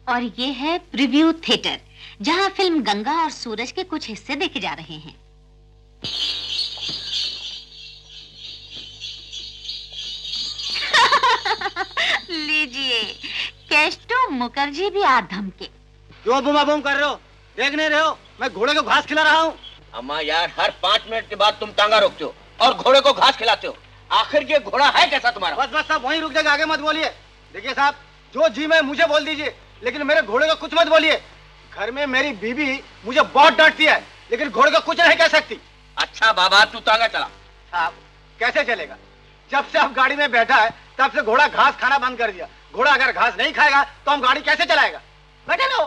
और ये है प्रीव्यू थिएटर, जहां फिल्म गंगा और सूरज के कुछ हिस्से देखे जा रहे हैं। लीजिए, केस्टो मुखर्जी भी आ धमके। क्यों बुमा बुम कर रहे हो? देख नहीं रहे हो मैं घोड़े को घास खिला रहा हूँ। अम्मा यार, हर 5 मिनट के बाद तुम टांगा रोकते हो और घोड़े को घास खिलाते हो। आखिर ये घोड़ा है कैसा तुम्हारा? बस बस साहब, वहीं रुक जाएगा, आगे मत बोलिए। देखिए साहब, जो जी में मुझे बोल दीजिए, लेकिन मेरे घोड़े को कुछ मत बोलिए। घर में मेरी बीबी मुझे बहुत डांटती है, लेकिन घोड़े को कुछ नहीं कह सकती। अच्छा बाबा, तू टांगा चला। साहब कैसे चलेगा? जब से आप गाड़ी में बैठा है तब से घोड़ा घास खाना बंद कर दिया। घोड़ा अगर घास नहीं खाएगा तो हम गाड़ी कैसे चलाएगा? बैठे रहो।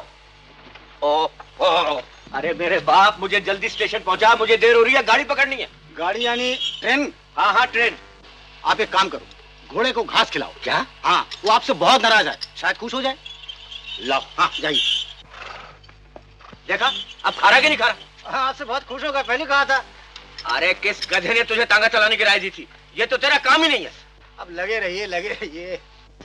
ओ, अरे मेरे बाप, मुझे जल्दी स्टेशन पहुंचा, मुझे देर हो रही है, गाड़ी पकड़नी है। गाड़ी यानी ट्रेन? हाँ हाँ ट्रेन। आप एक काम करो, घोड़े को घास खिलाओ। क्या? हाँ, वो आपसे बहुत नाराज है, शायद खुश हो जाए। लाओ। हाँ जाइए। देखा, अब खा रहा कि नहीं खा रहा? हाँ, आपसे बहुत खुश होगा, पहले कहा था। अरे किस गधे ने तुझे टांगा चलाने की राय दी थी? ये तो तेरा काम ही नहीं है। अब लगे रहिए लगे रहिए।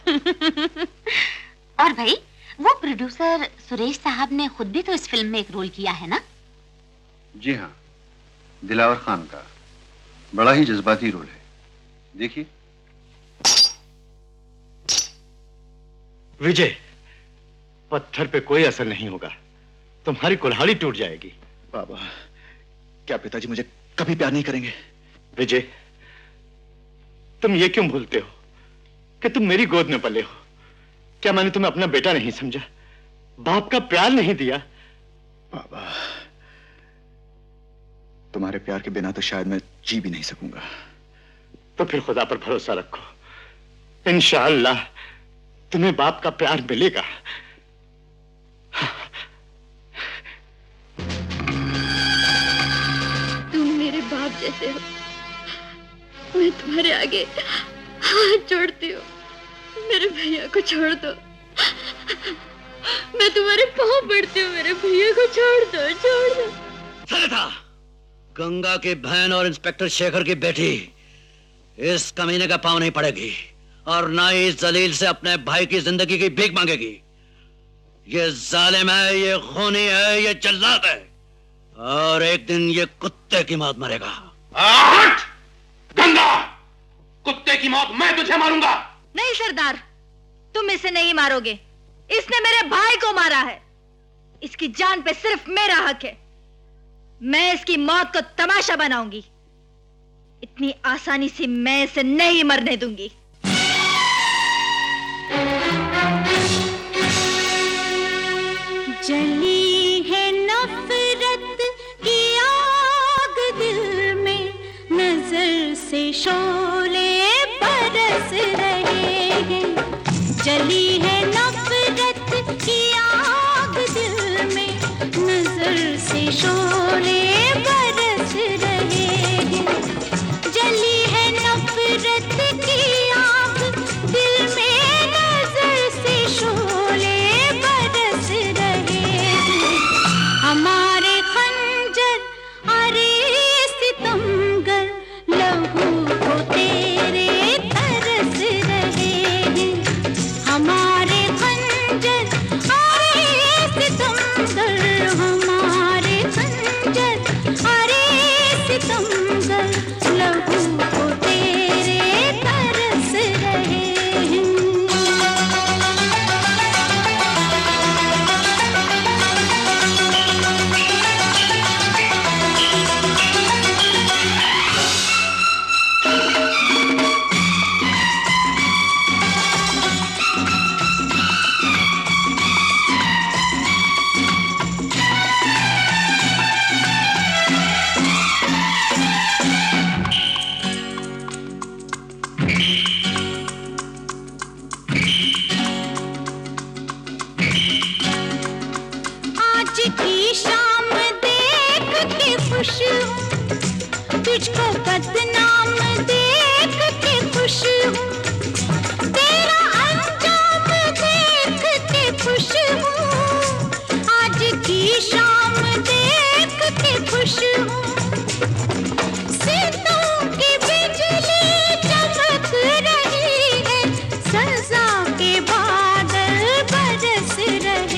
और भाई, वो प्रोड्यूसर सुरेश साहब ने खुद भी तो इस फिल्म में एक रोल किया है ना? जी हाँ, दिलावर खान का बड़ा ही जज्बाती रोल है, देखिए। विजय, पत्थर पे कोई असर नहीं होगा, तुम्हारी कुल्हाड़ी टूट जाएगी। बाबा, क्या पिताजी मुझे कभी प्यार नहीं करेंगे? विजय, तुम ये क्यों भूलते हो कि तुम मेरी गोद में पले हो? क्या मैंने तुम्हें अपना बेटा नहीं समझा, बाप का प्यार नहीं दिया? बाबा, तुम्हारे प्यार के बिना तो शायद मैं जी भी नहीं सकूंगा। तो फिर खुदा पर भरोसा रखो, इंशाअल्लाह तुम्हें बाप का प्यार मिलेगा। तुम मेरे बाप जैसे हो, मैं तुम्हारे आगे हाथ जोड़ती हूँ। मेरे भैया को छोड़ दो, मैं तुम्हारे पाँव पड़ती हूँ। मेरे भैया को छोड़ दो, छोड़ दो। सरिता, गंगा की बहन और इंस्पेक्टर शेखर की बेटी इस कमीने का पाँव नहीं पड़ेगी, और ना ही इस जलील से अपने भाई की जिंदगी की भीख मांगेगी। ये जालिम है, ये खूनी है, ये जल्लाद है, और एक दिन ये कुत्ते की मौत मरेगा। गंगा, कुत्ते की मौत मैं तुझे मारूंगा। नहीं सरदार, तुम इसे नहीं मारोगे। इसने मेरे भाई को मारा है। इसकी जान पे सिर्फ मेरा हक है। मैं इसकी मौत को तमाशा बनाऊंगी। इतनी आसानी से मैं इसे नहीं मरने दूंगी। जली है नफरत की आग दिल में, नजर से शोले बरस रहे हैं। जली है नफरत की आग दिल में, नजर से शोले बरस रहे हैं। जली है नफरत की आग दिल में, नजर से शोले बरस रहे हैं। हमारे खंजर अरे सितमगर, लहू को तेरे तरस रहे हैं। हमारे खंजर अरे सितमगर, हमारे खंजर अरे सितमगर, लहू को तेरे तरस रहे हैं। आज की शाम देख के खुश हूँ, तुझको बदनाम देख के खुश हूँ। तेरा अंजाम देख के खुश हूँ। आज की शाम देख के खुश हूँ। सितों की बिजली चमक रही है, सजा के बादल बरस रहे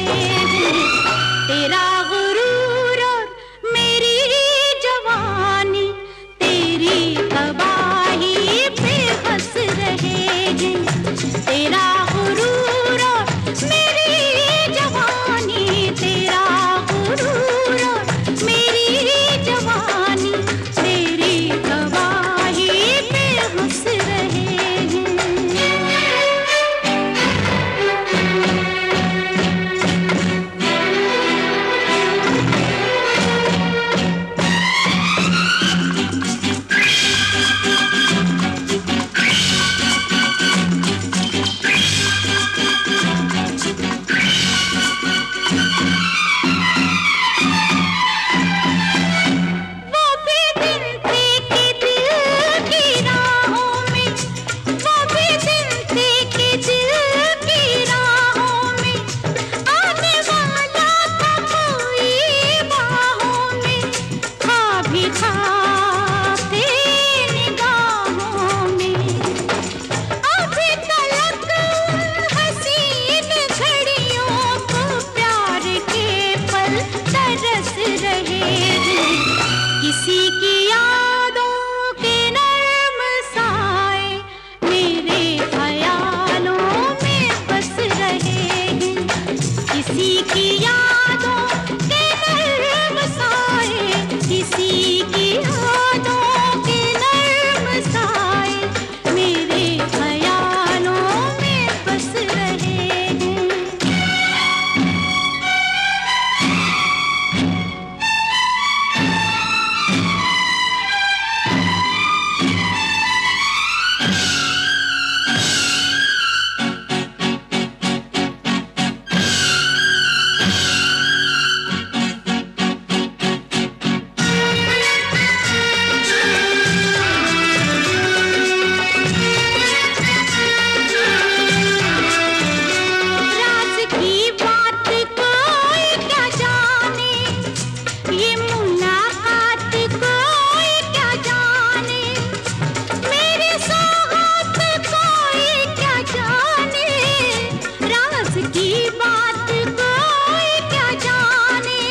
किसी की यादों के नर्म साए, किसी की यादों के नर्म साए मेरे ख्यालों में बस रहे हैं। राज की बात कोई क्या जाने, ये मुलाकात कोई क्या जाने, मेरे सौगात कोई क्या जाने, राज की बात कोई क्या जाने।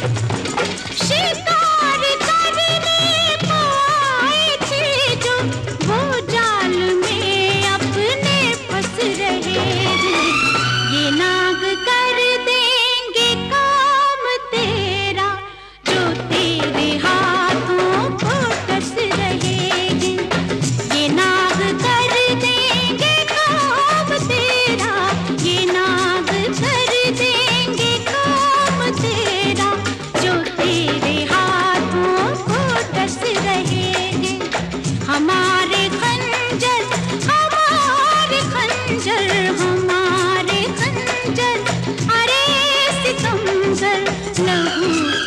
शिकार करने को आए थे जो, वो जाल में अपने फंस रहे हैं। ये नाग कर देंगे काम तेरा, जो तेरे हाथों को डस रहे हैं। ये नाग कर देंगे काम तेरा, ये नाग कर देंगे काम तेरा, जो तेरे हाथों को डस रहे हैं। हमारे खंजर, हमारे खंजर, हमारे खंजर, अरे सितमगर लहू